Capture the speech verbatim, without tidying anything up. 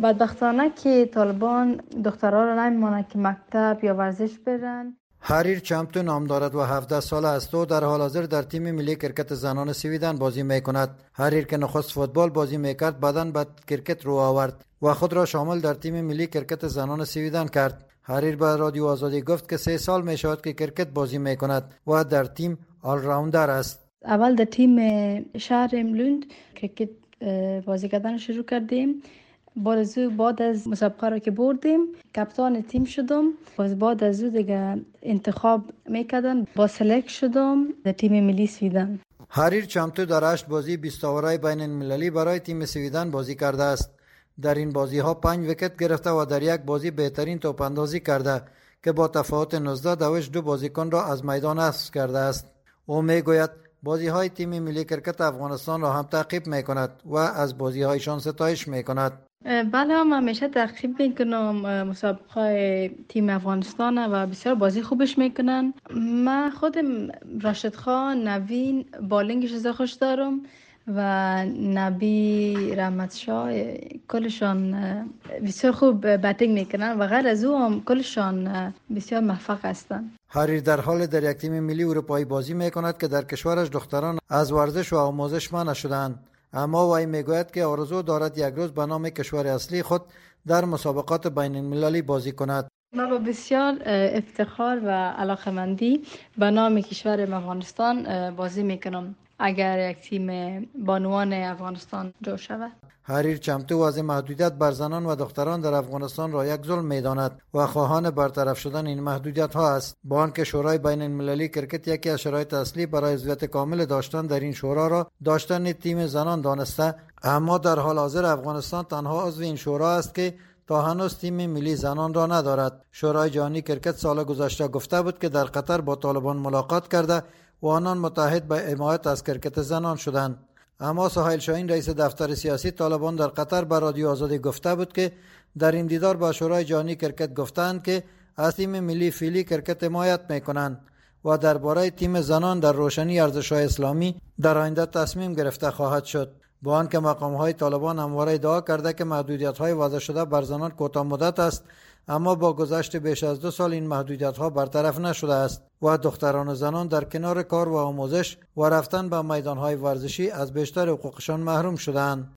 بدبختانه که طالبان دخترها را نمیماند که مکتب یا ورزش برن. حریر چمتو نام دارد و هفده ساله است و در حال حاضر در تیم ملی کرکت زنان سویدن بازی می کند. حریر که نخست فوتبال بازی می کرد بعداً به کرکت رو آورد و خود را شامل در تیم ملی کرکت زنان سویدن کرد. حریر به رادیو آزادی گفت که سه سال می شود که کرکت بازی می کند و در تیم آل راوندر است. اول در تیم شهر لوند کرکت بازی کردن شروع کردیم. بعد از او بعد از مسابقه را که بردیم کپتان تیم شدم. باز بعد از او دیگه انتخاب میکردن با سلکت شدم در تیم ملی سویدن. حریر چمتو در هشت بازی بیست اوورای بین المللی برای تیم سویدن بازی کرده است. در این بازی ها پنج ویکت گرفته و در یک بازی بهترین توپ اندازی کرده که با تفاوت نوزده دوش دو بازیکن را از میدان حذف کرده است. او میگوید بازی های تیم ملی کرکت افغانستان را هم تعقیب میکند و از بازی هایشان ستایش میکند. بله هم همیشه تعقیب میکنم مسابقه تیم افغانستان و بسیار بازی خوبش میکنن. من خودم راشد خان، نوین بالینگش از خوش دارم و نبی رحمت شاه کلشان بسیار خوب باتینگ میکنن و غیر از او هم کلشان بسیار موفق هستند. حریر در حال در یک تیم ملی اروپایی بازی میکند که در کشورش دختران از ورزش و آموزش منع شدند، اما وی میگوید که آرزو دارد یک روز به نام کشور اصلی خود در مسابقات بین المللی بازی کند. من با بسیار افتخار و علاقمندی به نام کشور افغانستان بازی میکنم اگر یک تیم بانوان افغانستان جور شود. حریر چمتو از محدودیت بر زنان و دختران در افغانستان را یک ظلم می‌داند و خواهان برطرف شدن این محدودیت ها است، با آنکه شورای بین المللی کرکت یکی از شرایط اصلی برای عضویت کامل داشتن در این شورا را داشتن تیم زنان دانسته، اما در حال حاضر افغانستان تنها عضو این شورا است که تا هنوز تیم ملی زنان را ندارد. شورای جهانی کرکت سال گذشته گفته بود که در قطر با طالبان ملاقات کرده و آنان متحد به حمایت از کرکت زنان شدند. اما سهیل شاهین رئیس دفتر سیاسی طالبان در قطر به رادیو آزادی گفته بود که در این دیدار با شورای جهانی کرکت گفتند که از تیم ملی فیلی کرکت حمایت میکنند و درباره تیم زنان در روشنی ارزش‌های اسلامی در آینده تصمیم گرفته خواهد شد. با آنکه مقام‌های طالبان همواره ادعا کرده که محدودیت‌های وضع شده بر زنان کوتاه مدت است، اما با گذشت بیش از دو سال این محدودیت‌ها برطرف نشده است و دختران و زنان در کنار کار و آموزش و رفتن به میدان‌های ورزشی از بیشتر حقوقشان محروم شدند.